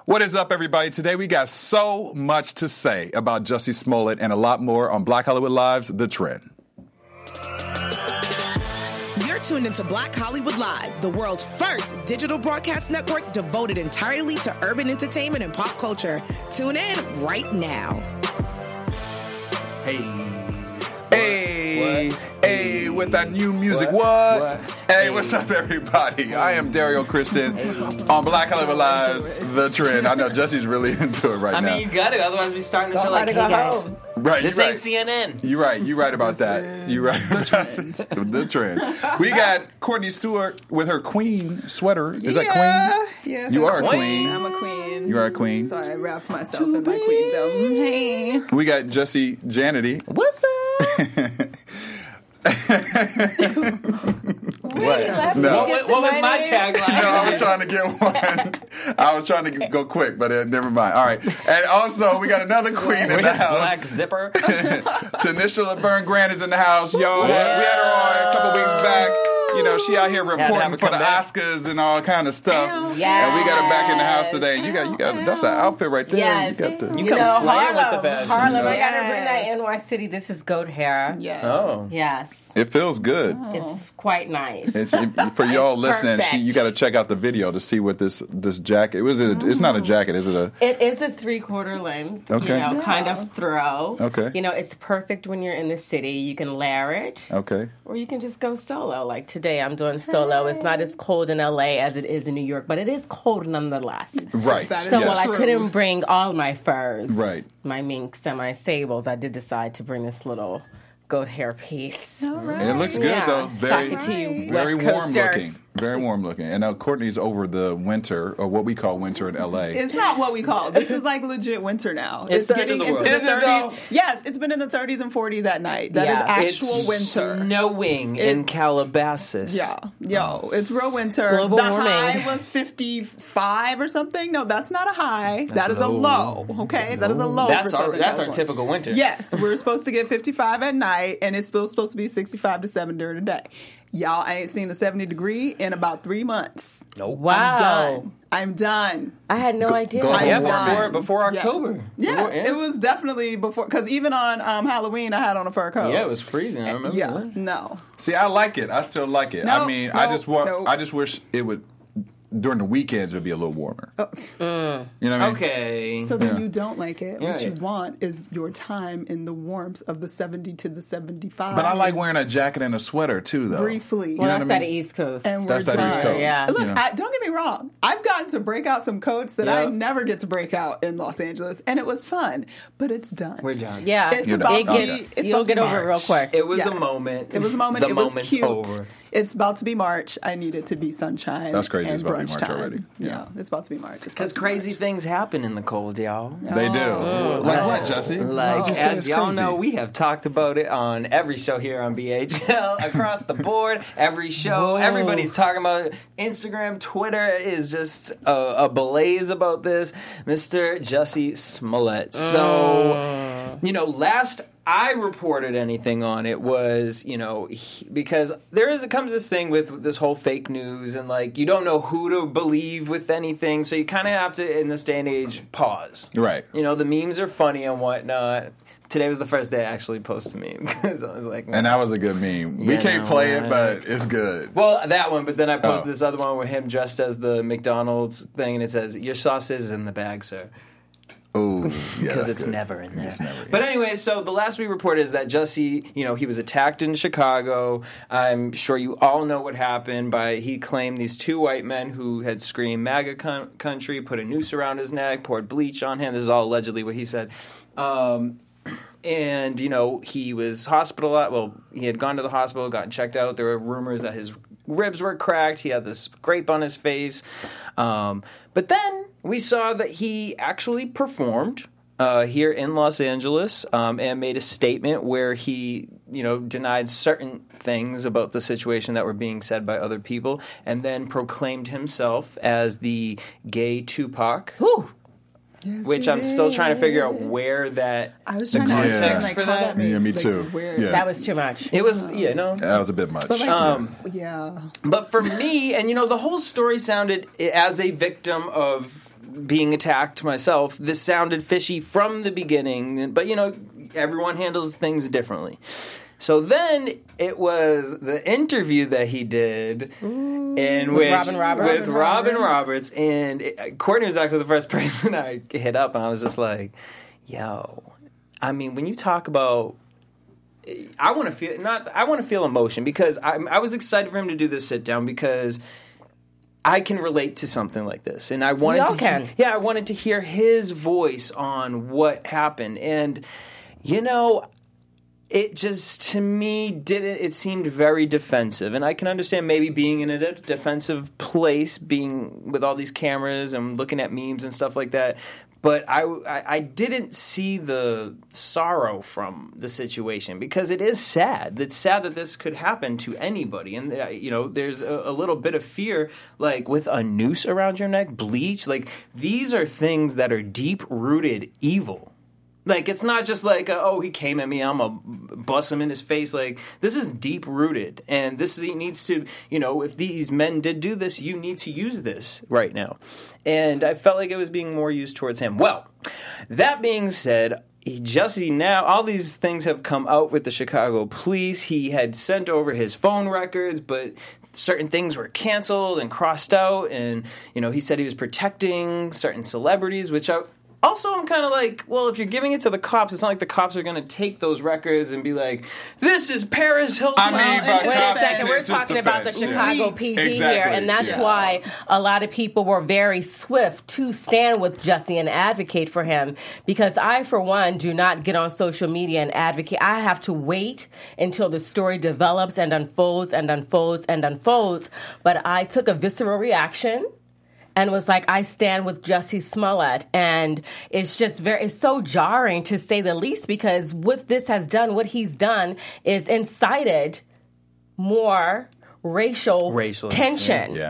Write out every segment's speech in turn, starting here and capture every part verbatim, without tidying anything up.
What is up, everybody? Today we got so much to say about Jussie Smollett and a lot more on Black Hollywood Live's The Trend. You're tuned into Black Hollywood Live, the world's first digital broadcast network devoted entirely to urban entertainment and pop culture. Tune in right now. Hey. Hey. What? Hey, with that new music. What? What? what? Hey. Hey, what's up, everybody? I am Dario Christian on Black Hollywood Live's The Trend. I know Jussie's really into it right I now. mean, you got to, otherwise we starting the show like, hey go guys, home. Right, this you're ain't right. C N N. You're right. You're right about that. You're right. The Trend. The Trend. We got Courtney Stewart with her queen sweater. Is that Yeah, queen? yes, You I'm are a queen. queen. I'm a queen. You are a queen. So I wrapped myself in my queendom. Hey. We got Jussie Janity. What's up? What? No. What, was- what was my tagline? No, I was trying to get one. I was trying to go quick, but uh, never mind. All right. And also, we got another queen in With the his house. black zipper. Tanisha LaVerne Grant is in the house, yo. We had her on a couple weeks back. You know, she out here Had to have reporting her for come the back. Oscars and all kind of stuff. Yes. And we got her back in the house today. You got, you got, that's an outfit right there. Yes. You got the, You You come know, slaying with the Harlem. fashion. Harlem, I Yes. gotta bring that N Y City. This is goat hair. Yes. Oh. Yes. it feels good. It's quite nice. It's, it, for y'all It's listening, she, perfect. you got to check out the video to see what this this jacket. It was. A, it's not a jacket. Is it a? It is a three-quarter length, Okay. you know, Yeah. kind of throw. Okay. You know, it's perfect when you're in the city. You can layer it, Okay. or you can just go solo. Like today, I'm doing solo. It's not as cold in L A as it is in New York, but it is cold nonetheless. Right. That is So Yes. while I Truth. couldn't bring all my furs, Right. my minks and my sables, I did decide to bring this little goat hair piece. All right. It looks good Yeah. though. Very, Sock it to you, very West warm Coasters. looking. Very warm looking. And now Courtney's over the winter, or what we call winter in L A. It's not what we call it. This is like legit winter now. It's the end getting of the into world. the Is it though? thirties. Yes, it's been in the thirties and forties at night. That is Yeah. actual It's winter. snowing in Calabasas. Yeah, yo, it's real winter. Global the warming. high was fifty-five or something. No, that's not a high. That is a low. Okay, that is a low. That's for our Southern that's our California. typical winter. Yes, we're supposed to get fifty-five at night, and it's still supposed to be sixty-five to seven during the day. Y'all, I ain't seen a seventy degree in about three months. Nope. Wow. I'm done. I'm done. I had no idea. go I'm Yeah, done. before before Yes. October. Yeah, Before- it was definitely before, because even on um, Halloween, I had on a fur coat. Yeah, it was freezing. I remember. Yeah, that. no. See, I like it. I still like it. No, I mean, I no, just want. no. I just wish it would. During the weekends, it would be a little warmer. Oh. You know what I mean? Okay. So then Yeah. you don't like it. Yeah, what you yeah. want is your time in the warmth of the seventy to the seventy-five. But I like wearing a jacket and a sweater too, though. briefly. Well, know that's what I at mean? the East Coast. And we're That's that done. East Coast. Yeah. Look, you know. I, don't get me wrong. I've gotten to break out some coats that I Yep. never get to break out in Los Angeles, and it was fun. But it's done. We're done. yeah, It's You're about it done. to be. Okay. gets, It's you'll about to get be over it real March. quick. It was Yes. a moment. It was a moment. The it was moment's cute. over. It's about to be March. I need it to be sunshine. That's crazy. And It's about to be brunch March time. already. Yeah. Yeah. it's about to be March. It's about Because to be crazy March. things happen in the cold, y'all. They do. Like what, Jussie? Like, Why'd you say as it's y'all crazy? know, we have talked about it on every show here on B H L, across the board, every show. Whoa. Everybody's talking about it. Instagram, Twitter is just a, a blaze about this. Mister Jussie Smollett. So, you know, last I reported anything on it was, you know, he, because there is comes this thing with this whole fake news and like you don't know who to believe with anything, so you kind of have to, in this day and age, pause. Right. You know, the memes are funny and whatnot. Today was the first day I actually posted a meme because I was like, And that was a good meme. We Yeah, can't no, play it, right. but it's good. well, that one, but then I posted Oh. this other one with him dressed as the McDonald's thing, and it says, "Your sauce is in the bag, sir." Ooh, yeah, Because that's it's good. never in there. It's never, yeah. But anyway, so the last we reported is that Jussie, you know, he was attacked in Chicago. I'm sure you all know what happened. By he claimed these two white men who had screamed MAGA con- country, put a noose around his neck, poured bleach on him. This is all allegedly what he said. Um, and, you know, he was hospitalized. Well, he had gone to the hospital, gotten checked out. There were rumors that his ribs were cracked. He had this scrape on his face. Um, but then we saw that he actually performed uh, here in Los Angeles um, and made a statement where he, you know, denied certain things about the situation that were being said by other people, and then proclaimed himself as the gay Tupac. Whew. Yes, Which he I'm still trying to did. figure out where that. I was The trying to context understand like for how that? that made, Yeah, me like, too. Where, Yeah. That was too much. It was, yeah, no. That was a bit much. But like, Um, yeah. But for me, and you know, the whole story sounded as a victim of being attacked myself, this sounded fishy from the beginning. But, you know, everyone handles things differently. So then it was the interview that he did in With which Robin Roberts? with Robin Roberts, and it, Courtney was actually the first person I hit up, and I was just like, "Yo, I mean, when you talk about, I want to feel not, I want to feel emotion because I, I was excited for him to do this sit down because I can relate to something like this, and I wanted We all to, can. yeah, I wanted to hear his voice on what happened, and you know." It just, to me, didn't. It seemed very defensive, and I can understand maybe being in a de- defensive place, being with all these cameras and looking at memes and stuff like that. But I, I, I didn't see the sorrow from the situation because it is sad. It's sad that this could happen to anybody, and uh, you know, there's a, a little bit of fear, like with a noose around your neck, bleach. Like these are things that are deep-rooted evil. Like, it's not just like, uh, oh, he came at me, I'm going to bust him in his face. Like, this is deep-rooted. And this is, needs to, you know, if these men did do this, you need to use this right now. And I felt like it was being more used towards him. Well, that being said, Jussie now, all these things have come out with the Chicago police. He had sent over his phone records, but certain things were canceled and crossed out. And, you know, he said he was protecting certain celebrities, which I... Also, I'm kind of like, well, if you're giving it to the cops, it's not like the cops are going to take those records and be like, this is Paris Hilton. I mean, Well, by wait a cops, second. We're it's just talking about the defense. Chicago P D Exactly. here, and that's Yeah. why a lot of people were very swift to stand with Jussie and advocate for him. Because I, for one, do not get on social media and advocate. I have to wait until the story develops and unfolds and unfolds and unfolds. But I took a visceral reaction and was like, I stand with Jussie Smollett. And it's just very, it's so jarring to say the least, because what this has done, what he's done is incited more racial, Racial, tension. Yeah.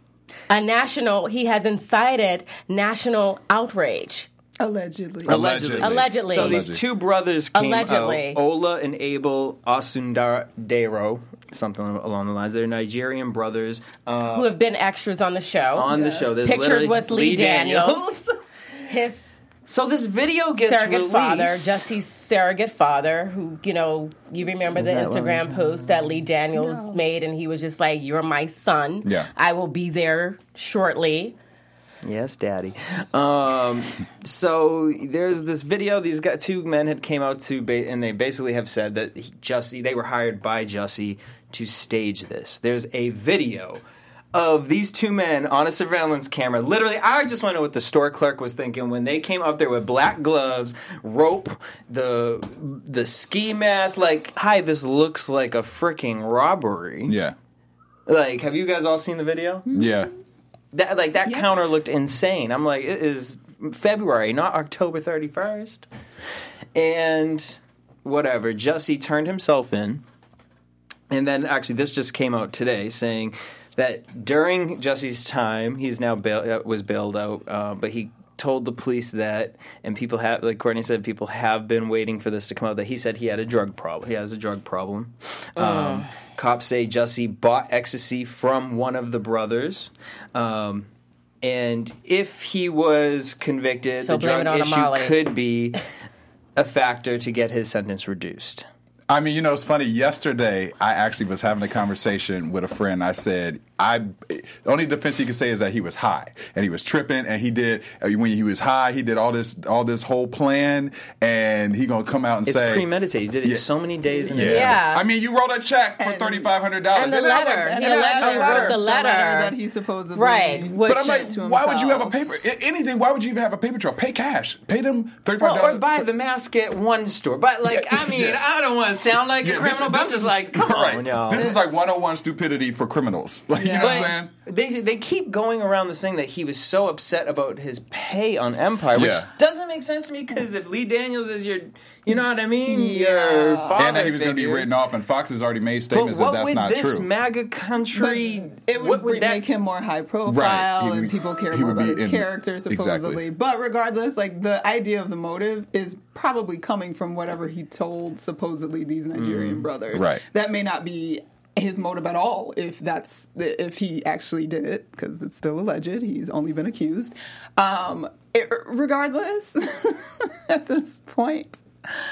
A national, he has incited national outrage. Allegedly. Allegedly. Allegedly. So these Allegedly. two brothers came Allegedly. out, Ola and Abel Osundaro, something along the lines. They're Nigerian brothers. Uh, Who have been extras on the show. on the show. There's Pictured literally with Lee Daniels. His So this video gets surrogate released. father, Jussie's surrogate father, who, you know, you remember the Instagram post that Lee Daniels No. made, and he was just like, you're my son. Yeah. I will be there shortly. Yes, Daddy. Um, so there's this video. These guys, two men had came out to, ba- and they basically have said that he, Jussie, they were hired by Jussie to stage this. There's a video of these two men on a surveillance camera. Literally, I just want to know what the store clerk was thinking when they came up there with black gloves, rope, the the ski mask. Like, hi, this looks like a freaking robbery. Yeah. Like, have you guys all seen the video? Yeah. That like that Yeah. counter looked insane. I'm like, it is February, not October thirty-first. And whatever, Jussie turned himself in. And then actually this just came out today saying that during Jussie's time, he's now bail, uh, was bailed out, uh, but he told the police that, and people have, like Courtney said, people have been waiting for this to come out, that he said he had a drug problem. He has a drug problem. Um, cops say Jussie bought ecstasy from one of the brothers. Um, and if he was convicted, So the blame drug it on issue Amali. could be a factor to get his sentence reduced. I mean, you know, it's funny. Yesterday, I actually was having a conversation with a friend. I said, I the only defense he could say is that he was high and he was tripping, and he did when he was high, he did all this all this whole plan, and he gonna come out and It's say premeditated. He did it Yeah. so many days in Yeah. advance. Yeah. I mean, you wrote a check for And- thirty five hundred dollars. And the letter. And He the allegedly letter- wrote the letter. that he supposedly Right, which- But I'm like, to why would you have a himself. paper? I- Anything? Why would you even have a paper trail? Pay cash. Pay them thirty five Well, dollars. or buy the mask at one store. But, like, Yeah, I mean, yeah. I don't want to sound like a criminal, but I'm just like, come right. on, y'all. This is like one oh one stupidity for criminals. Like, you know what I'm saying? But they they keep going around this thing that he was so upset about his pay on Empire, which Yeah. doesn't make sense to me because if Lee Daniels is your, you know what I mean, Yeah. your father And that he was going to be figure. written off, and Fox has already made But statements what that that's would not this true. MAGA country? It would, what would that make him more high profile, Right. He and would- people care he more would about be his in- character, exactly. supposedly. But regardless, like the idea of the motive is probably coming from whatever he told supposedly these Nigerian brothers. Right. That may not be his motive at all, if that's if he actually did it, because it's still alleged. He's only been accused. Um, it, regardless, at this point,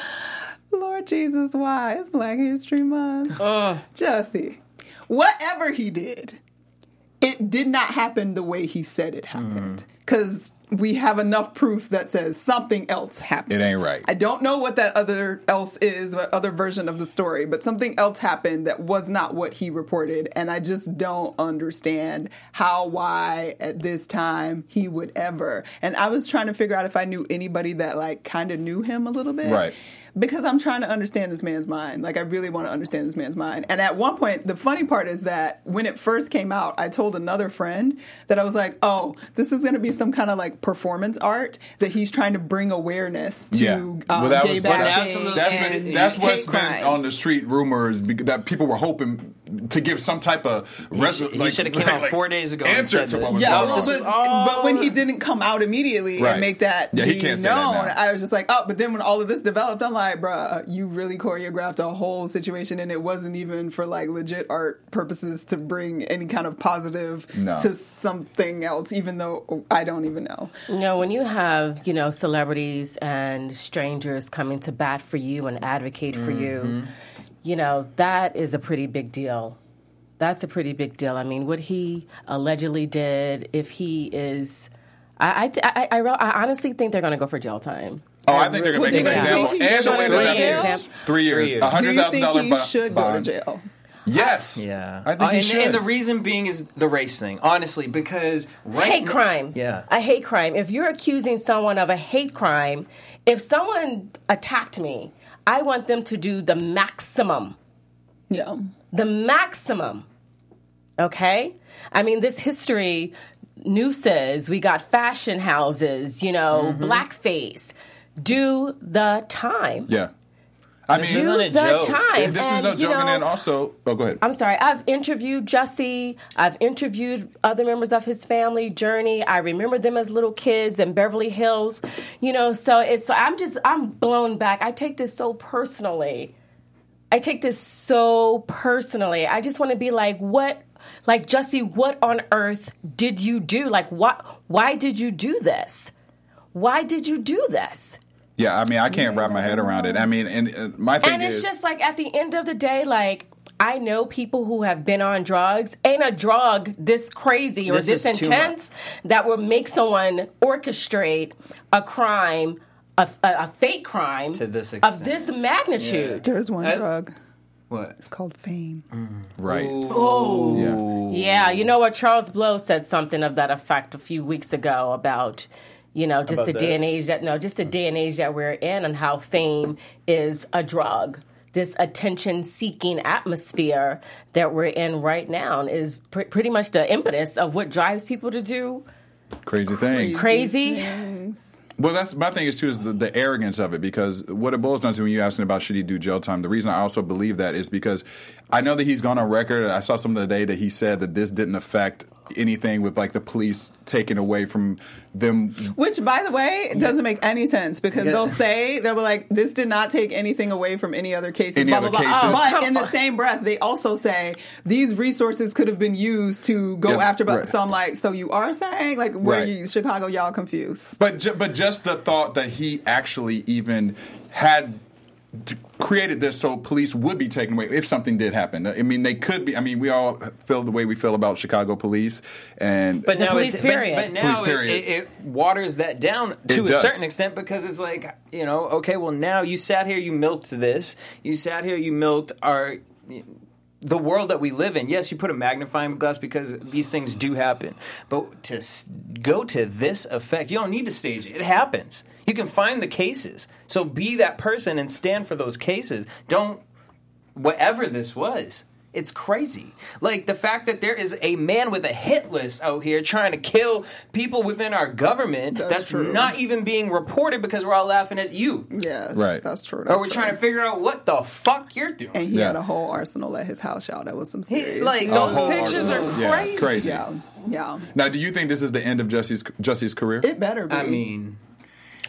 Lord Jesus, why? It's Black History Month. Uh. Jussie, whatever he did, it did not happen the way he said it happened. Because we have enough proof that says something else happened. It ain't right. I don't know what that other else is, what other version of the story, but something else happened that was not what he reported. And I just don't understand how, why, at this time, he would ever. And I was trying to figure out if I knew anybody that, like, kind of knew him a little bit. Right. Because I'm trying to understand this man's mind. Like, I really want to understand this man's mind. And at one point, the funny part is that when it first came out, I told another friend that I was like, oh, this is going to be some kind of, like, performance art that he's trying to bring awareness to Yeah. um, Well, that gay was- bashing that's- That's, and been, that's what's hate been crimes. on the street rumors bec- that people were hoping to give some type of resu- He should have came out four days ago and answer said to that. what was Yeah, going well, on. but, but when he didn't come out immediately Right. and make that Yeah, he be can't say that known, now. I was just like, oh, but then when all of this developed, I'm like, bruh, you really choreographed a whole situation and it wasn't even for like legit art purposes to bring any kind of positive No. to something else, even though I don't even know. You know, when you have, you know, celebrities and strangers coming to bat for you and advocate for you, you know, that is a pretty big deal. That's a pretty big deal. I mean, what he allegedly did, if he is... I, I, th- I, I, I honestly think they're going to go for jail time. Oh, I think they're going Well, to make do an you example. think he And the way should that go that to jail? is three years, Three years. a hundred Do you thousand think dollar he bo- should bond. go to jail? Yes. Yeah. I think Uh, he and, should. and the reason being is the race thing, honestly, because right Hate n- crime. Yeah. A hate crime. If you're accusing someone of a hate crime, if someone attacked me, I want them to do the maximum. Yeah. The maximum. Okay? I mean, this history, nooses, we got fashion houses, you know, blackface. Do the time. Yeah. I This mean, isn't Do a the joke. time. this And, is no you joke. And know, then also, oh, go ahead. I'm sorry. I've interviewed Jussie. I've interviewed other members of his family, Journey. I remember them as little kids in Beverly Hills. You know, so it's, I'm just, I'm blown back. I take this so personally. I take this so personally. I just want to be like, what, like, Jussie, what on earth did you do? Like, what, why did you do this? Why did you do this? Yeah, I mean, I can't wrap my head around it. I mean, and uh, my thing And it's is, just like at the end of the day, like, I know people who have been on drugs. Ain't a drug this crazy or This this, is too intense that will make someone orchestrate a crime, a, a, a fake crime To this of extent. this magnitude. There's one I- drug. What? It's called fame. right. Oh, Yeah. yeah. You know what? Charles Blow said something of that effect a few weeks ago about, you know, just About the day and this? age that no, just the day and age that we're in, and how fame is a drug. This attention-seeking atmosphere that we're in right now is pr- pretty much the impetus of what drives people to do Crazy thing. crazy. Things. Well, that's my thing is too is the, the arrogance of it, because what it boils down to when you asking about should he do jail time, the reason I also believe that is because I know that he's gone on record. I saw something today that he said that this didn't affect anything with like the police taking away from them. Which, by the way, doesn't make any sense because Yeah. they'll say, they'll be like, this did not take anything away from any other cases, Any blah, other blah, blah. cases. But Come in the on. same breath, they also say, these resources could have been used to go Yeah, after, but right. so I'm like, so you are saying, like, where Right. you, Chicago, y'all confused? But ju- but just the thought that he actually even had d- created this so police would be taken away if something did happen. I mean, they could be. I mean, we all feel the way we feel about Chicago police, and But The now police it's, period. But, but now Police period. It, it, it waters that down to It a does. certain extent because it's like, you know, okay, well now you sat here, you milked this, you sat here, you milked our the world that we live in. Yes, you put a magnifying glass because these things do happen, but to s- go to this effect, you don't need to stage it. It happens. You can find the cases. So be that person and stand for those cases. Don't whatever this was. It's crazy. Like the fact that there is a man with a hit list out here trying to kill people within our government That's that's, true. not even being reported because we're all laughing at you. Yes, Right. that's true. Or That's we're true. trying to figure out what the fuck you're doing. And he Yeah. had a whole arsenal at his house, y'all. That was some He- serious. like A those whole pictures are arsenal. Yeah, crazy. crazy. yeah, yeah. Now, do you think this is the end of Jesse's Jesse's career? It better be. I mean,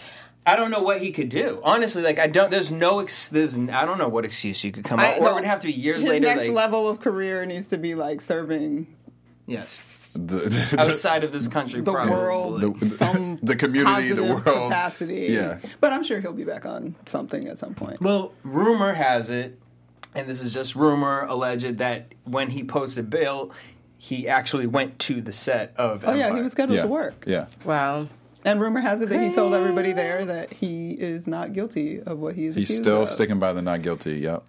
I don't know what he could do. Honestly, like I don't. There's no. Ex, there's. I don't know what excuse you could come I, up, or no, it would have to be years his later. Next like, level of career needs to be like serving yes, The, the, outside of this country, the probably. world, The- some the community, the positive world. capacity. Yeah. But I'm sure he'll be back on something at some point. Well, rumor has it, and this is just rumor, alleged, that when he posted bail, he actually went to the set of Oh Empire. yeah, he was scheduled yeah. to work. Yeah. Wow. And rumor has it that he told everybody there that he is not guilty of what he is He's accused still of. sticking by the not guilty. Yep.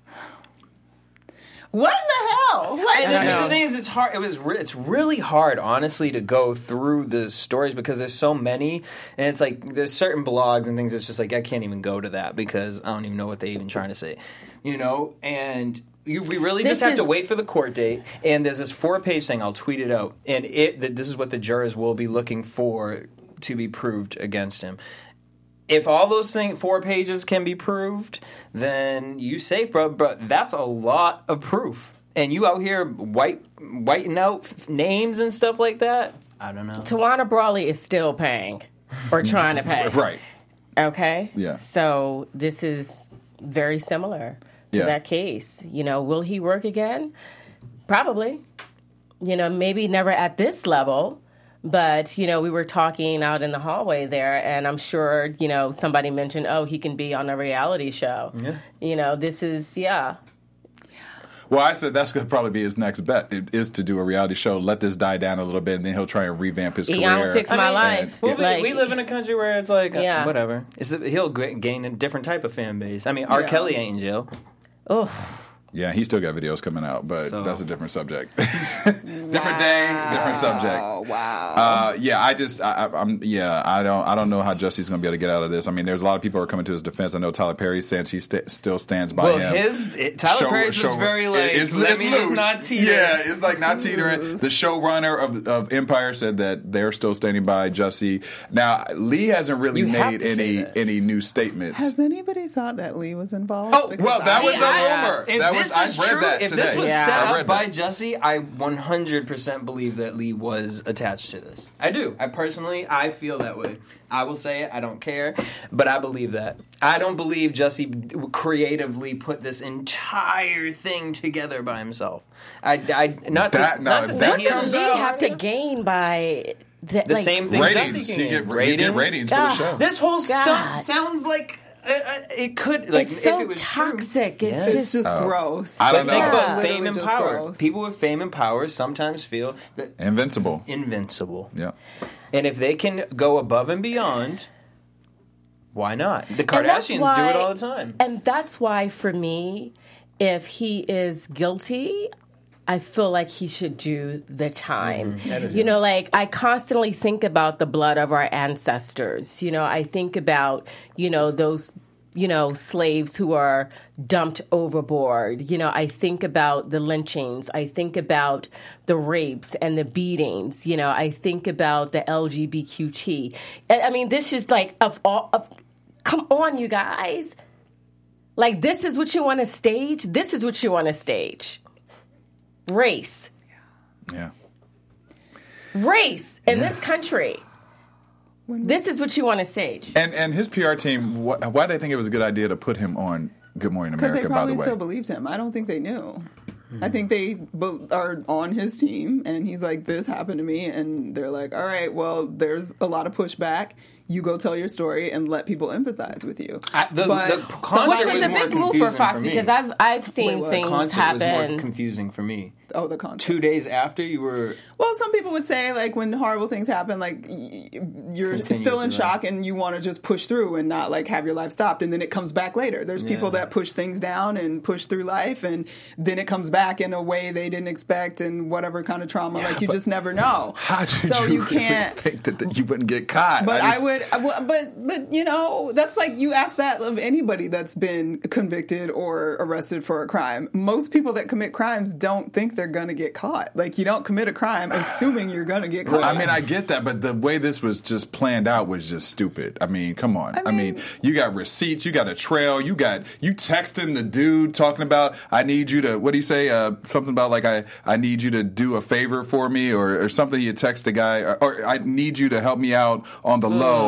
What in the hell? Like, And the, know. the thing is, it's hard. It was. Re- it's really hard, honestly, to go through the stories because there's so many, and it's like there's certain blogs and things. It's just like I can't even go to that because I don't even know what they're even trying to say, you know. And you, we really This just have to is- wait for the court date. And there's this four-page thing. I'll tweet it out, and it. That this is what the jurors will be looking for to be proved against him. If all those things, four pages can be proved, then you safe, bro. But that's a lot of proof. And you out here white, whiting out f- names and stuff like that? I don't know. Tawana Brawley is still paying or trying to pay. Right. Okay. Yeah. So this is very similar to Yeah. that case. You know, will he work again? Probably. You know, maybe never at this level. But, you know, we were talking out in the hallway there, and I'm sure, you know, somebody mentioned, oh, he can be on a reality show. Yeah. You know, this is, yeah. Well, I said that's going to probably be his next bet it is to do a reality show, let this die down a little bit, and then he'll try and revamp his Yeah, career. I'll fix my I mean, life. Well, we, Like- we live in a country where it's like, uh, Yeah. whatever. It's, he'll g- gain a different type of fan base. I mean, R. Yeah. Kelly ain't in jail. Oh, Yeah, he still got videos coming out, but So- that's a different subject. different day, different subject. Oh wow. Uh, yeah, I just, I, I- I'm, yeah, I don't, I don't know how Jesse's going to be able to get out of this. I mean, there's a lot of people who are coming to his defense. I know Tyler Perry says he st- still stands by Well, him. his it, Tyler Show- Perry's was show- very like, it's, let it's me loose. just not teeter. Yeah, it's like not teetering. The showrunner of of Empire said that they're still standing by Jesse. Now, Lee hasn't really You have made to say any that. any new statements. Has anybody thought that Lee was involved? Oh, Because well, that I- was a I- rumor. If That this was- is I read true, that if today. this was Yeah. set I up read by that. Jesse, I one hundred percent believe that Lee was attached to this. I do. I personally, I feel that way. I will say it. I don't care, but I believe that. I don't believe Jesse creatively put this entire thing together by himself. I, I not to, That- no, not to if say that he what comes does has Lee have to gain by the, the like, same thing ratings. Jesse can You get, get. you get ratings for the Ah. show. This whole God. stunt sounds like uh, uh, it could like It's if so it was true. toxic. It's Yes. It's just, just Oh. gross. I don't But think know. about Yeah. fame and Literally just power. gross. People with fame and power sometimes feel that Invincible. invincible. Yeah. And if they can go above and beyond, why not? The And that's Kardashians do why- it all the time. And that's why, for me, if he is guilty, I feel like he should do the time. You know, like I constantly think about the blood of our ancestors. You know, I think about, you know, those, you know, slaves who are dumped overboard. You know, I think about the lynchings. I think about the rapes and the beatings. You know, I think about the L G B T Q. And, I mean, this is like, of all, of, come on, you guys. Like, this is what you want to stage? This is what you want to stage. Race. Yeah. Race in this country. This is what you want to stage. And and his P R team, wh- why did they think it was a good idea to put him on Good Morning Because they America? By probably the way, still believed him. I don't think they knew. I think they be- are on his team, and he's like, "This happened to me," and they're like, "All right, well, there's a lot of pushback. You go tell your story and let people empathize with you." I, the, But- the so concert Which was is a more big move for confusing Fox me. because I've I've seen Wait, what? things concert was more happen. confusing for me. Oh, the concert. Two days after you were, Well, some people would say, like, when horrible things happen, like, y- you're Continue still in through shock and you want to just push through and not, like, have your life stopped. And then it comes back later. There's people Yeah. that push things down and push through life, and then it comes back in a way they didn't expect and whatever kind of trauma. like, you but just never know. how did so you, you really can't. think that, that you wouldn't get caught? But I, just- would, I would- but but you know, that's like you ask that of anybody that's been convicted or arrested for a crime. Most people that commit crimes don't think they're gonna get caught. Like you don't commit a crime assuming you're gonna get caught. I mean, I get that, but the way this was just planned out was just stupid. I mean, come on. I mean, mean- you got receipts, you got a trail, you got you texting the dude talking about, I need you to, what do you say? Uh, something about like, I, I need you to do a favor for me, or, or something. You text the guy, or, or I need you to help me out on the low.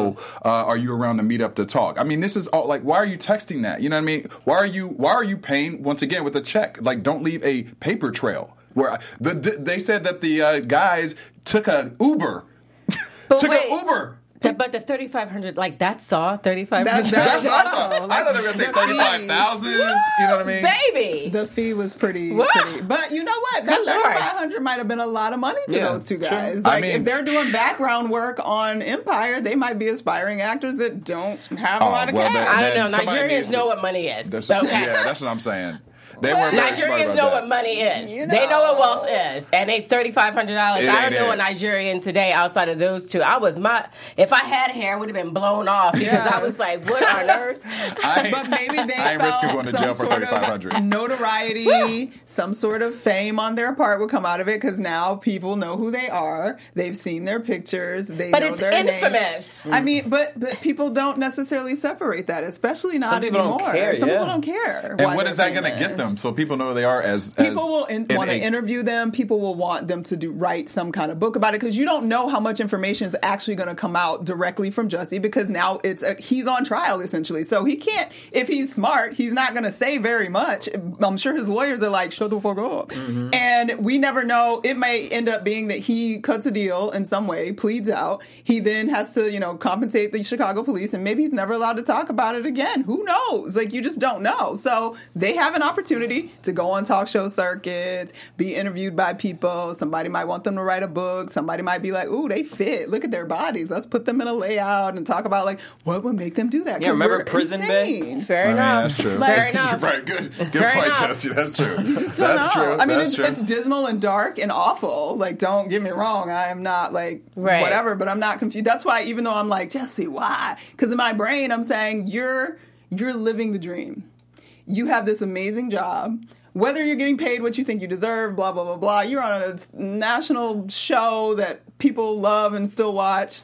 oh, uh, are you around to meet up to talk? I mean, this is all like, why are you texting that? You know what I mean? Why are you why are you paying once again with a check? Like, don't leave a paper trail. Where the, they said that the uh, guys took an Uber, But took wait. an Uber. The, but the thirty-five hundred, like that's Saw, thirty-five hundred. That's what I also, thought. I like, thought they were going to say the thirty-five fee. thousand. You know what I mean? Baby. The fee was pretty, What? pretty. But you know what? That Good Lord. thirty-five hundred might have been a lot of money to Yeah, those two sure. guys. I Like, mean- if they're doing background work on Empire, they might be aspiring actors that don't have a Oh, lot of well, cash. I Then don't know. somebody Nigerians needs to- know what money is. That's, okay. Yeah, that's what I'm saying. They weren't very smart Nigerians about know that. what money is. You They know what know. wealth is, and they thirty five hundred dollars. It I ain't don't know it. a Nigerian today outside of those two. I was my if I had hair, it would have been blown off because Yes. I was like, what on earth? I ain't, But maybe they I ain't risking felt going to some jail for sort thirty-five hundred. of notoriety, some sort of fame on their part would come out of it because now people know who they are. They've seen their pictures. They But know it's their infamous. names. I mean, but but people don't necessarily separate that, especially not Some people don't anymore. care, Some yeah. people don't care. And what is that going to get them? So people know who they are as, as People will in, in want to a- interview them. People will want them to do write some kind of book about it because you don't know how much information is actually going to come out directly from Jussie because now it's a, he's on trial essentially. So he can't. If he's smart, he's not going to say very much. I'm sure his lawyers are like, "Shut the fuck up." Mm-hmm. And we never know. It may end up being that he cuts a deal in some way, pleads out. He then has to, you know, compensate the Chicago police, and maybe he's never allowed to talk about it again. Who knows? Like you just don't know. So they have an opportunity to go on talk show circuits, be interviewed by people. Somebody might want them to write a book. Somebody might be like, "Ooh, they fit. Look at their bodies. Let's put them in a layout and talk about like what would make them do that." Yeah, 'Cause remember we're Prison Bay? insane. Fair I mean, enough. that's true. Fair Like- enough. Right, good. Good Fair point, enough. Jesse. That's true. Just don't That's know. true. I mean, That's it's, true. it's dismal and dark and awful. Like, don't get me wrong. I am not like Right. whatever, but I'm not confused. That's why, even though I'm like Jesse, why? Because in my brain, I'm saying you're you're living the dream. You have this amazing job. Whether you're getting paid what you think you deserve, blah blah blah blah. You're on a national show that people love and still watch.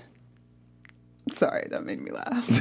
Sorry, that made me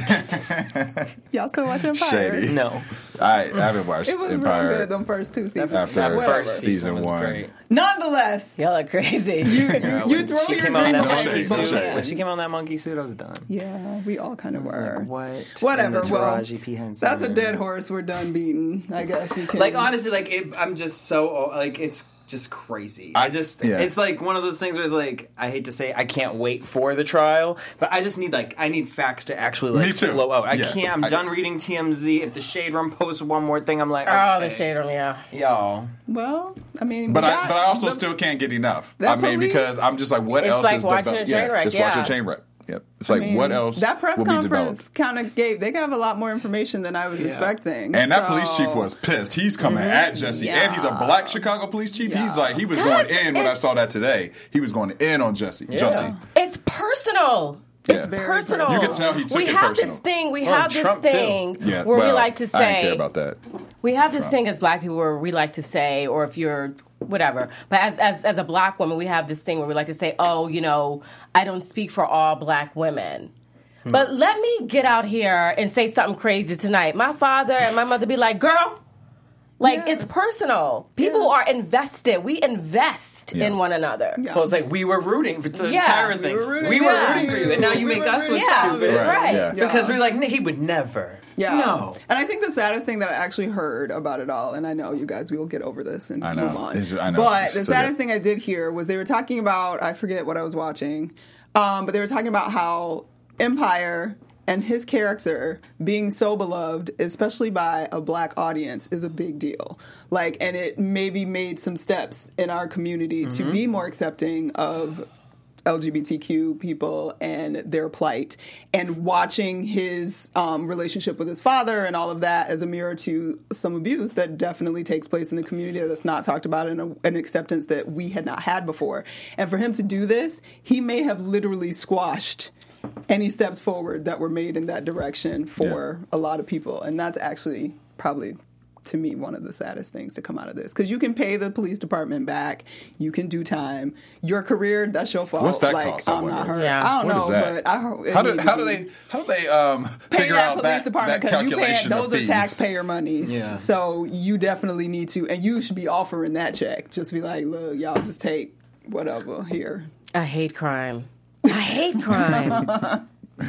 laugh. Y'all still watch Empire? Shady. No. I, I haven't watched It was Empire real good. Them first two seasons. after That Whatever. first season was one. great. Nonetheless, Y'all are crazy. you, Yeah, you when throw she your came out in dream that No away shade, monkey with no suit. shade. both When she hands. came out in that monkey suit, I was done. Yeah, we all kind of I was were. like, what? Whatever. And the Well, Taraji P. Henson. that's a dead horse. We're done beating. I guess we can. Like honestly, like it, I'm just so like it's just crazy. I just Yeah. it's like one of those things where it's like I hate to say I can't wait for the trial, but I just need like I need facts to actually like Me too. flow out. I Yeah. can't. I'm I- done reading T M Z. If the Shade Room posts one more thing, I'm like, Oh, okay. the shade room, yeah. y'all. Well, I mean, But we I, got but I also the- still can't get enough. That I mean, police- because I'm just like, what It's else like is watching developed? a train Yeah, wreck, it's watching yeah. a train wreck. Yep. It's like, I mean, what else That press will be conference developed? kind of gave. They gave a lot more information than I was Yeah. expecting. And that so- police chief was pissed. He's coming at Jesse, and he's a Yeah. black Chicago police chief. He's Yeah. like, he was Yes, going in when I it's- saw that today. He was going in on Jesse. Jesse. It's personal. It's Yeah. Very personal. personal. You can tell he took we it have personal. this thing. We Well, have this Trump, too. thing Yeah. where well, we like to I didn't say care about that. we have this thing as black people where we like to say, or if you're whatever, but as as as a black woman, we have this thing where we like to say, oh, you know, I don't speak for all black women. But let me get out here and say something crazy tonight. My father and my mother be like, girl, like Yes. it's personal. People Yes. are invested. We invest Yeah. in one another. Yeah. Well, it's like we were rooting for the Yeah. entire We thing. were rooting we for were you. rooting for you, and now you We make were us look rooting Yeah. stupid. Right. Right. Yeah. Because we're like, "Nah, he would never. Yeah. No. And I think the saddest thing that I actually heard about it all, and I know you guys, we will get over this and I know. move on. It's- I know. But the So saddest good. thing I did hear was they were talking about, I forget what I was watching, um, but they were talking about how Empire and his character being so beloved, especially by a black audience, is a big deal. Like, and it maybe made some steps in our community Mm-hmm. to be more accepting of L G B T Q people and their plight, and watching his um, relationship with his father and all of that as a mirror to some abuse that definitely takes place in the community that's not talked about, and an acceptance that we had not had before. And for him to do this, he may have literally squashed any steps forward that were made in that direction for a lot of people. And that's actually probably, to me, one of the saddest things to come out of this. Because you can pay the police department back. You can do time. Your career, that's your fault. What's that like, cost, I I'm not wonder? hurt. Yeah. I don't What know, is that? but I hope it How do, need to how do be- they how do they um, pay figure that out police that, department that because you calculation pay of those are fees? taxpayer monies. Yeah. So you definitely need to, and you should be offering that check. Just be like, look, y'all just take whatever here. I hate crime. I hate crime.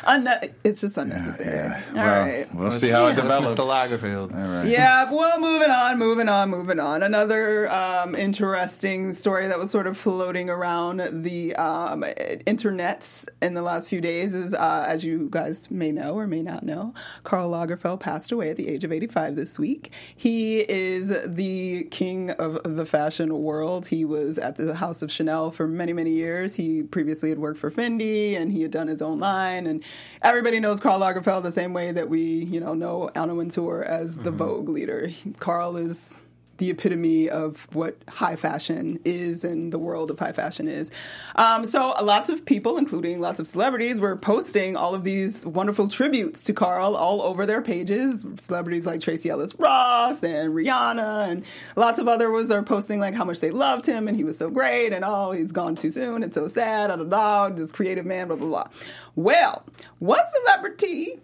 Unne- it's just unnecessary. Yeah. All Well, right. we'll see how it That's develops. Mister Lagerfeld. All right. Yeah, well, moving on, moving on, moving on. Another um, interesting story that was sort of floating around the um, internets in the last few days is, uh, as you guys may know or may not know, Karl Lagerfeld passed away at the age of eighty-five this week. He is the king of the fashion world. He was at the House of Chanel for many, many years. He previously had worked for Fendi, and he had done his own line. And everybody knows Karl Lagerfeld the same way that we, you know, know Anna Wintour as the mm-hmm. Vogue leader. Karl is the epitome of what high fashion is and the world of high fashion is. Um, so lots of people, including lots of celebrities, were posting all of these wonderful tributes to Karl all over their pages. Celebrities like Tracee Ellis Ross and Rihanna and lots of others are posting like how much they loved him and he was so great and oh, he's gone too soon and so sad, da da da, this creative man, blah, blah, blah. Well, one celebrity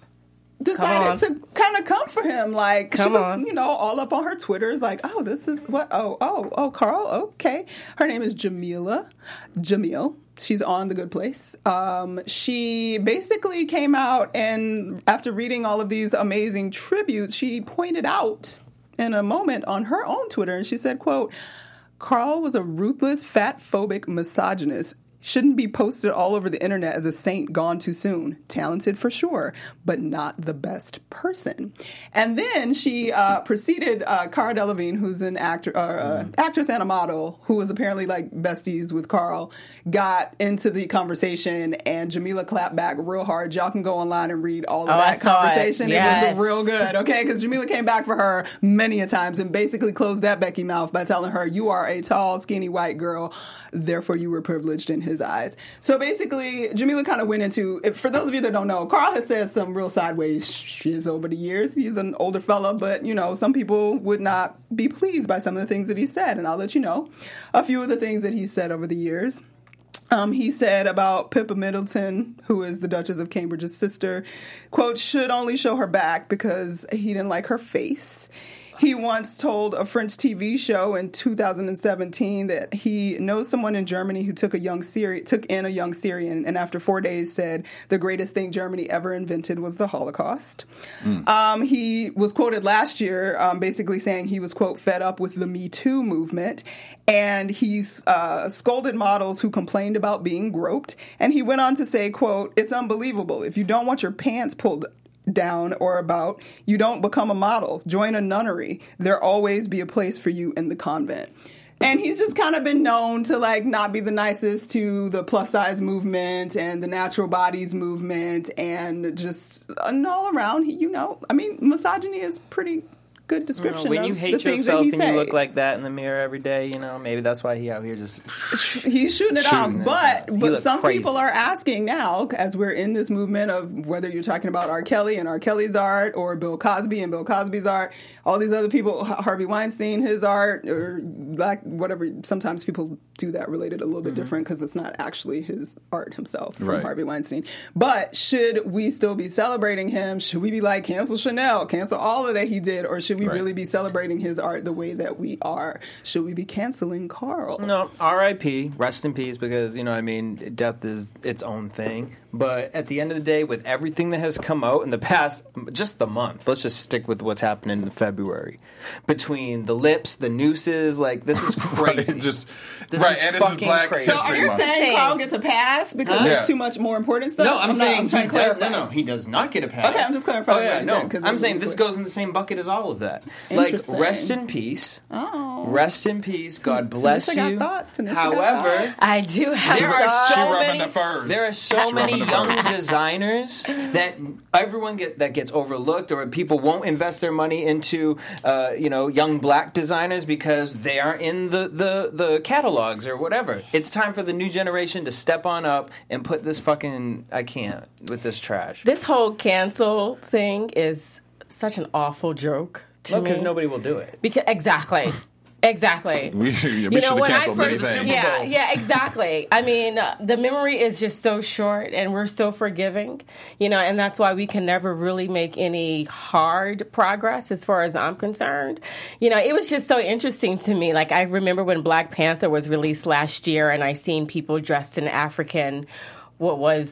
decided to kind of come for him. Like, come she was, on. you know, all up on her Twitters, like, oh, this is what, oh, oh, oh, Karl, okay. Her name is Jamila Jamil. She's on The Good Place. Um, she basically came out and after reading all of these amazing tributes, she pointed out in a moment on her own Twitter, and she said, quote, Karl was a ruthless, fat-phobic misogynist. Shouldn't be posted all over the internet as a saint gone too soon. Talented for sure, but not the best person. And then she uh, proceeded, uh, Cara Delevingne, who's an actor, uh, mm. actress and a model, who was apparently like besties with Karl, got into the conversation and Jamila clapped back real hard. Y'all can go online and read all of oh, that conversation. It, yes. it was real good, okay? Because Jamila came back for her many a times and basically closed that Becky mouth by telling her, you are a tall, skinny white girl, therefore you were privileged in his eyes. So basically, Jamila kind of went into, if, for those of you that don't know, Karl has said some real sideways shiz over the years. He's an older fella, but, you know, some people would not be pleased by some of the things that he said, and I'll let you know a few of the things that he said over the years. Um, he said about Pippa Middleton, who is the Duchess of Cambridge's sister, quote, should only show her back because he didn't like her face. He once told a French T V show in two thousand seventeen that he knows someone in Germany who took a young Syri- took in a young Syrian, and after four days said the greatest thing Germany ever invented was the Holocaust. Mm. Um, he was quoted last year um, basically saying he was, quote, fed up with the Me Too movement, and he's uh, scolded models who complained about being groped, and he went on to say, quote, it's unbelievable. If you don't want your pants pulled down or about, you don't become a model. Join a nunnery. There'll always be a place for you in the convent. And he's just kind of been known to, like, not be the nicest to the plus-size movement and the natural bodies movement and just an all-around, you know, I mean, misogyny is pretty good description you know, when of you the hate things yourself that he and says. you look like that in the mirror every day, you know, maybe that's why he out here just he's shooting it shooting off. But it. but some crazy. people are asking now, as we're in this movement of whether you're talking about R. Kelly and R. Kelly's art, or Bill Cosby and Bill Cosby's art, all these other people, Harvey Weinstein, his art, or like whatever. Sometimes people do that related a little bit mm-hmm. different because it's not actually his art himself from right. Harvey Weinstein. But should we still be celebrating him? Should we be like, cancel Chanel, cancel all of that he did, or should we right. really be celebrating his art the way that we are? Should we be canceling Karl? No, R I P, rest in peace, because, you know, I mean, death is its own thing. But at the end of the day, with everything that has come out in the past, just the month, let's just stick with what's happening in February. Between the lips, the nooses, like, this is crazy. right, just, this right, is and fucking this is Black crazy. So are you saying Karl gets a pass because huh? there's yeah. too much more important stuff? No, I'm, I'm saying not, I'm trying he to clarify. does, no, no, he does not get a pass. Okay, I'm just clarifying. Oh, yeah, what you're no, saying, I'm saying this clear. goes in the same bucket as all of that. Like, rest in peace. Oh. Rest in peace. God bless Tanisha you. Got thoughts. Tanisha However, got thoughts. I do have there are thoughts. so She many. the furs. There are so She many rubbing the young furs. designers that everyone get that gets overlooked, or people won't invest their money into, uh, you know, young black designers because they aren't in the, the, the catalogs or whatever. It's time for the new generation to step on up and put this fucking I can't with this trash. This whole cancel thing is such an awful joke to Well, me. because nobody will do it. Because exactly. Exactly. We, we you should know, have when I canceled many first, things. yeah, yeah, exactly. I mean, uh, the memory is just so short, and we're so forgiving, you know, and that's why we can never really make any hard progress as far as I'm concerned. You know, it was just so interesting to me. Like, I remember when Black Panther was released last year, and I seen people dressed in African, what was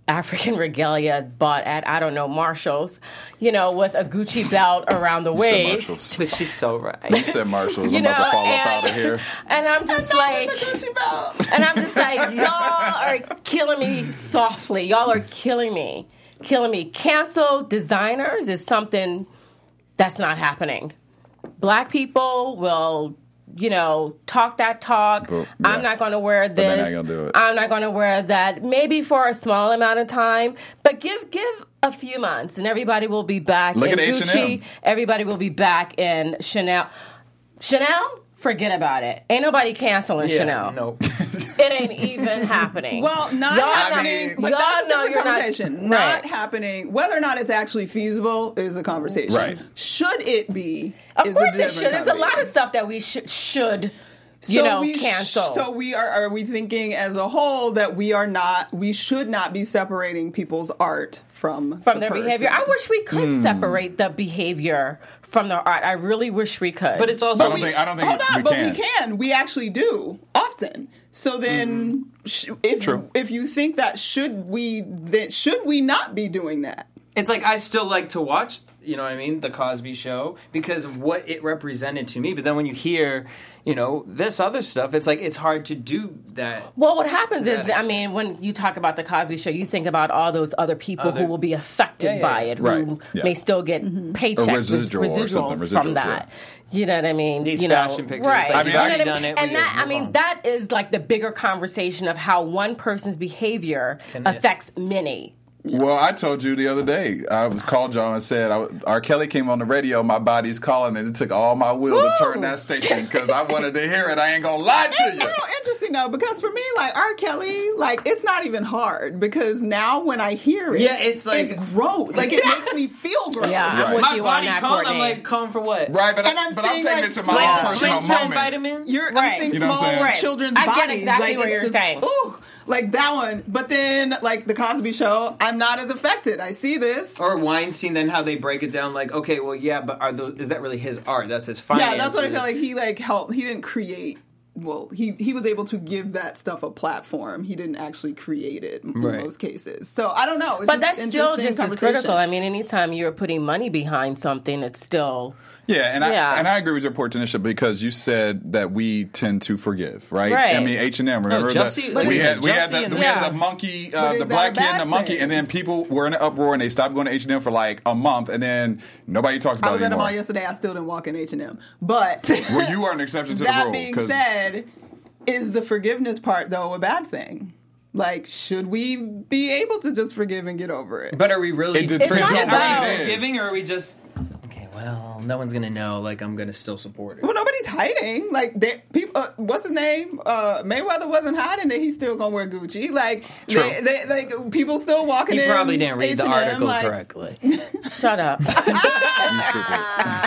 African regalia bought at, I don't know, Marshall's, you know, with a Gucci belt around the You said waist. Marshalls. But she's so right. You said Marshalls. You I'm about know, to fall up and- out of here. And I'm just like, Gucci belt. and I'm just like, y'all are killing me softly. Y'all are killing me. Killing me. Cancel designers is something that's not happening. Black people will, you know, talk that talk. But, yeah. I'm not going to wear this. they're not gonna do it. I'm not going to wear that. Maybe for a small amount of time, but give give a few months, and everybody will be back Look in at H and M. Gucci. Everybody will be back in Chanel. Chanel, forget about it. Ain't nobody canceling Yeah, Chanel. no. It ain't even happening. Well, not Y'all happening, know- but y'all that's a know different you're not- conversation. Not, Right. happening. Whether or not it's actually feasible is a conversation. Right. Should it be? Of is course a it different should. There's a lot of conversation. stuff that we sh- should, you So know, we sh- cancel. So we are. Are we thinking as a whole that we are not? We should not be separating people's art from from the their person. behavior. I wish we could Hmm. separate the behavior from the art. I really wish we could. But it's also I don't think. I don't think Hold on, we but can. we can. We actually do often. So then, sh- if True. if you think that should we, then should we not be doing that? It's like I still like to watch, you know what I mean, The Cosby Show because of what it represented to me. But then when you hear, you know, this other stuff, it's like it's hard to do that. well, what happens To is, that I mean, when you talk about the Cosby Show, you think about all those other people Other- who will be affected Yeah, yeah, by yeah. it, Right. who Yeah. may still get paychecks, Or residual or residuals something, from residuals, that. You know what I mean? These you know, fashion pictures, right? it's like, I mean, You know I've what already done it, And we that, gotta I move mean, on. that is like the bigger conversation of how one person's behavior Can it- affects many. Well, I told you the other day. I was called y'all and said, I, R. Kelly came on the radio. My body's calling, and it took all my will to turn that station because I wanted to hear it. I ain't gonna lie to It's you. real interesting though, because for me, like R. Kelly, like it's not even hard because now when I hear it, Yeah, it's like- it's gross. Like it makes me feel gross. Yeah, I'm Right. with My you body on that, calling, Courtney. I'm like, calm for what? Right, but, And I, I'm but I'm saying, taking like, it to my small own Flint, personal Flintstone moment. vitamins? You're Right. I'm saying You know what I'm small saying? Right. children's I get bodies. exactly like, what it's you're just, saying. Ooh, like that one. But then, like the Cosby Show, I'm not as affected. I see this. Or Weinstein, then how they break it down, like, okay, well, yeah, but are those, is that really his art? That's his finances. Yeah, that's what I feel like. He like helped. He didn't create. Well, he he was able to give that stuff a platform. He didn't actually create it in Right. most cases. So I don't know. It's But just that's still interesting just as conversation. critical. I mean, anytime you're putting money behind something, it's still Yeah, and I Yeah. and I agree with your point, Tanisha, because you said that we tend to forgive, right? Right. I mean, H and M. Remember No, Jussie- that but we is had it we had Jussie the, and we the- had Yeah. the monkey, But uh, is the that black a kid, and bad the monkey, thing? and then people were in an uproar and they stopped going to H and M for like a month, and then nobody talks about I was it at the anymore. mall yesterday. I still didn't walk in H and M. But Well, you are an exception to the that rule. being 'cause- said, is the forgiveness part though a bad thing? Like, should we be able to just forgive and get over it? But are we really It depends It's not forget- about- are we It is. forgiving, or are we just, okay, well, no one's going to know, like, I'm going to still support it? Well, nobody's hiding. Like, they, people. Uh, what's his name? Uh, Mayweather wasn't hiding that he's still gonna wear Gucci. Like, True. they, they, like people still walking He in. probably didn't read the H and M, article like- correctly. shut up. You stupid.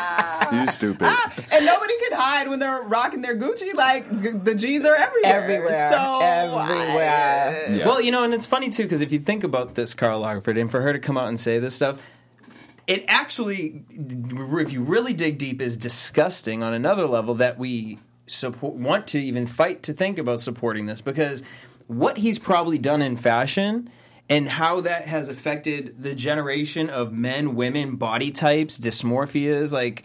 you stupid. And nobody can hide when they're rocking their Gucci. Like g- the G's are everywhere. Everywhere. So Everywhere. I- Yeah. Well, you know, and it's funny, too, because if you think about this, Karl Lagerfeld, and for her to come out and say this stuff, it actually, if you really dig deep, is disgusting on another level that we support, want to even fight to think about supporting this, because what he's probably done in fashion and how that has affected the generation of men, women, body types, dysmorphias, like,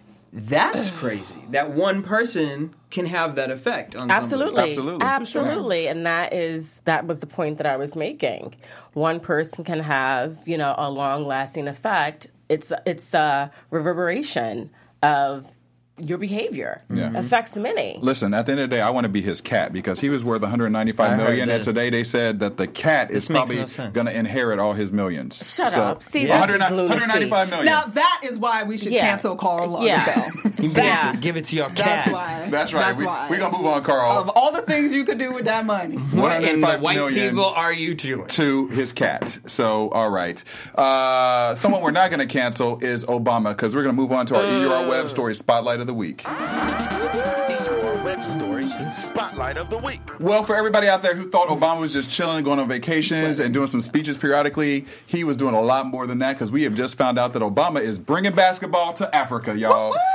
that's crazy. That one person can have that effect on Absolutely. Absolutely. Absolutely. And that is that was the point that I was making. One person can have, you know, a long lasting effect. It's it's a reverberation of your behavior. Yeah. Affects many. Listen, at the end of the day, I want to be his cat because he was worth one hundred ninety-five I million, heard and this. today they said that the cat is This makes probably no sense. going to inherit all his millions. Shut So, up. See, Yeah. this is lunacy. one hundred ninety-five million. Now that is why we should Yeah. cancel Karl Yeah. Lagerfeld. Yeah. Give it to your cat. That's why. That's right. That's we, why. We're going to move on, Carl. Of all the things you could do with that money. one hundred And the ninety-five white million people are you doing? to his cat. So, all right. Uh, someone we're not going to cancel is Obama because we're going to move on to our E U R Web Story Spotlight of the Week. Your web story spotlight of the week. Well, for everybody out there who thought Obama was just chilling, going on vacations, and doing some speeches periodically, he was doing a lot more than that because we have just found out that Obama is bringing basketball to Africa, y'all.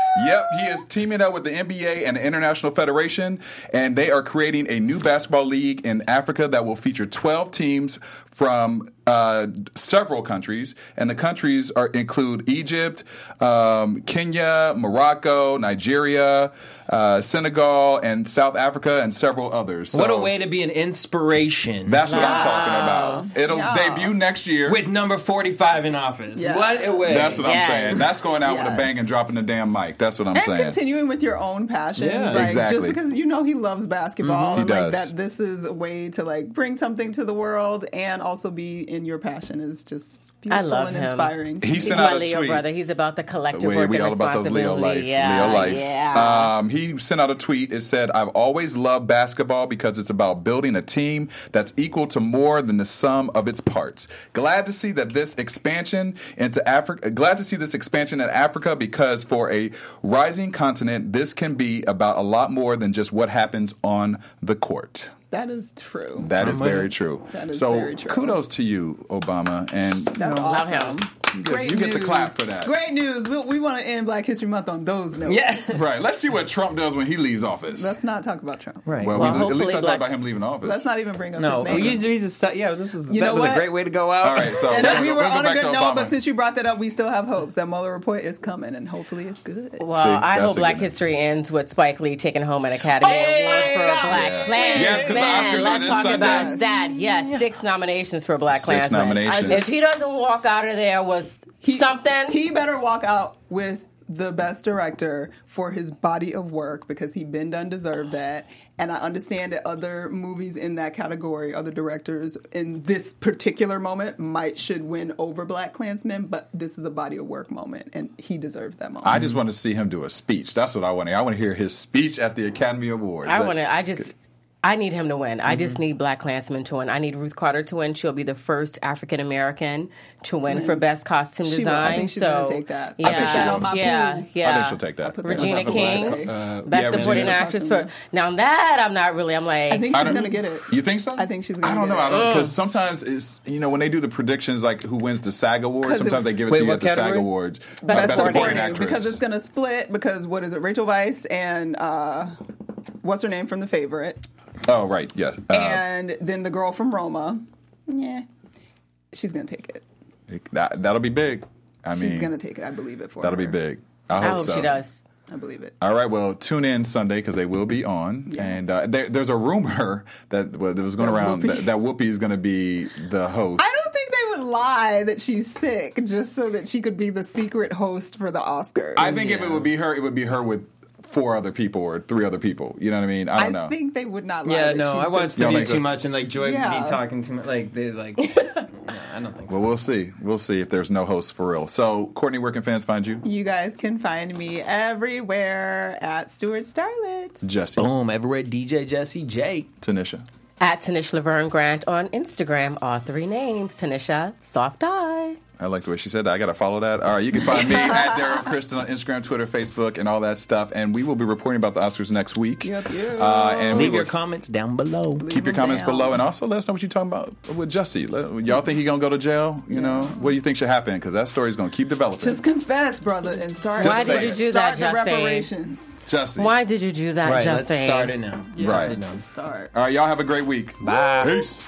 Yep, he is teaming up with the N B A and the International Federation, and they are creating a new basketball league in Africa that will feature twelve teams from uh, several countries, and the countries are include Egypt, um, Kenya, Morocco, Nigeria, uh, Senegal, and South Africa, and several others. So What a way to be an inspiration. That's what I'm talking about. It'll Yeah. debut next year. With number forty-five in office. Yeah. What a way. That's what Yes. I'm saying. That's going out with a Yes. bang and dropping the damn mic. That's what I'm And saying. continuing with your own passions, Yeah. like Exactly. just because you know he loves basketball, He and like does. that, this is a way to like bring something to the world and also be in your passion is just beautiful I love and him. inspiring. He He's sent my out a Leo tweet. brother. He's about the collective We, work we and all about those Leo responsibility. life. Yeah, Leo life. yeah. Um, he sent out a tweet. It said, "I've always loved basketball because it's about building a team that's equal to more than the sum of its parts. Glad to see that this expansion into Africa. Glad to see this expansion in Africa because for a rising continent, this can be about a lot more than just what happens on the court." That is true. That is I'm with very it. true. That is so very true. kudos to you, Obama, and you That's know, Love awesome. him. you get, Great you get the news. clap for that. Great news. We, we want to end Black History Month on those notes. Yeah. Right. Let's see what Trump does when he leaves office. Let's not talk about Trump. Right. Well, Well, we, at least hopefully I talk Black- about him leaving office. Let's not even bring up No, his name. you just st- yeah. This was You that know was what? a great way to go out. All right, so And we're if gonna we go- were we're gonna on go a back good to note, Obama. but since you brought that up, we still have hopes. That Mueller report is coming, and hopefully it's good. Well, See, I that's hope a Black good- History ends with Spike Lee taking home an Academy Award for yeah. Black Yeah. Klansman. Yes, 'cause the Oscars are Let's this talk Sunday. about that. Yes, six nominations for Black Six Klansman. nominations. If he doesn't walk out of there with He- something, He better walk out with the best director for his body of work because he been done deserve that. And I understand that other movies in that category, other directors in this particular moment might should win over Black Klansman, but this is a body of work moment, and he deserves that moment. I just want to see him do a speech. That's what I want to. I want to hear his speech at the Academy Awards. I want to. I just. I need him to win. I just need Black Klansman to win. I need Ruth Carter to win. She'll be the first African American to win win. for best costume She will. design. I think she's so, gonna take that. I Yeah, think she's on my yeah, pool. yeah. I think she'll take that. put that Regina on my King, pool. Uh, best yeah, supporting Regina. actress for. Now that I'm not really. I'm like. I think I she's don't- going to get it. You think so? I think she's gonna I don't get know. it. I don't because sometimes it's you know when they do the predictions like who wins the SAG Awards. 'Cause Sometimes it- they give it Wait, to you what at the SAG category? Awards. Best uh, Best supporting supporting actress. because it's going to split because what is it? Rachel Weisz and uh, what's her name from The Favorite, Oh right, yes. Uh, and then the girl from Roma. Yeah, she's going to take it. that that'll be big. I She's mean, going to take it. I believe it for that'll her. be big. I hope, I hope so. she does. I believe it. All right, well, tune in Sunday because they will be on. Yes. And uh, there, there's a rumor that, well, that was going That around Whoopi- that, that Whoopi is going to be the host. I don't think they would lie that she's sick just so that she could be the secret host for the Oscars. I think if it would be her, it would be her with four other people or three other people. You know what I mean? I I don't know. think they would not lie. Yeah, that no, she's I watched the Y'all View think too so? much and like Joy Yeah. be talking too much. Like they like. no, I don't think so. Well, we'll see. We'll see if there's no host for real. So, Courtney, where can fans find you? You guys can find me everywhere at Stuart Starlet. Jesse, Boom! Everywhere, D J Jesse J. Tanisha. At Tanisha Laverne Grant on Instagram, all three names. Tanisha Soft Eye. I like the way she said that. I got to follow that. All right, you can find me at Daryl Kristen on Instagram, Twitter, Facebook, and all that stuff. And we will be reporting about the Oscars next week. Yep, yep. Uh, and we Leave your will comments down below. keep your them comments down. below, and also let us know what you're talking about with Jesse. Let- Y'all think he gonna go to jail? You know, what do you think should happen? Because that story's gonna keep developing. Just confess, brother, and start. Why did you do that, start the Jesse? reparations. Jesse. Why did you do that, Right, Justin? let's start it now. Right. Yes, we know. Start. All right, y'all have a great week. Bye. Peace.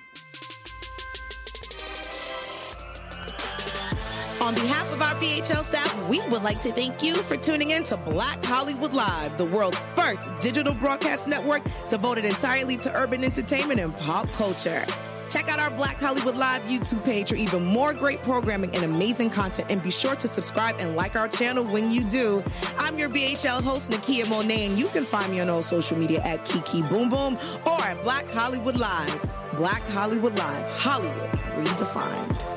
On behalf of our B H L staff, we would like to thank you for tuning in to Black Hollywood Live, the world's first digital broadcast network devoted entirely to urban entertainment and pop culture. Check out our Black Hollywood Live YouTube page for even more great programming and amazing content, and be sure to subscribe and like our channel when you do. I'm your B H L host, Nakia Monet, and you can find me on all social media at Kiki Boom Boom or at Black Hollywood Live. Black Hollywood Live, Hollywood redefined.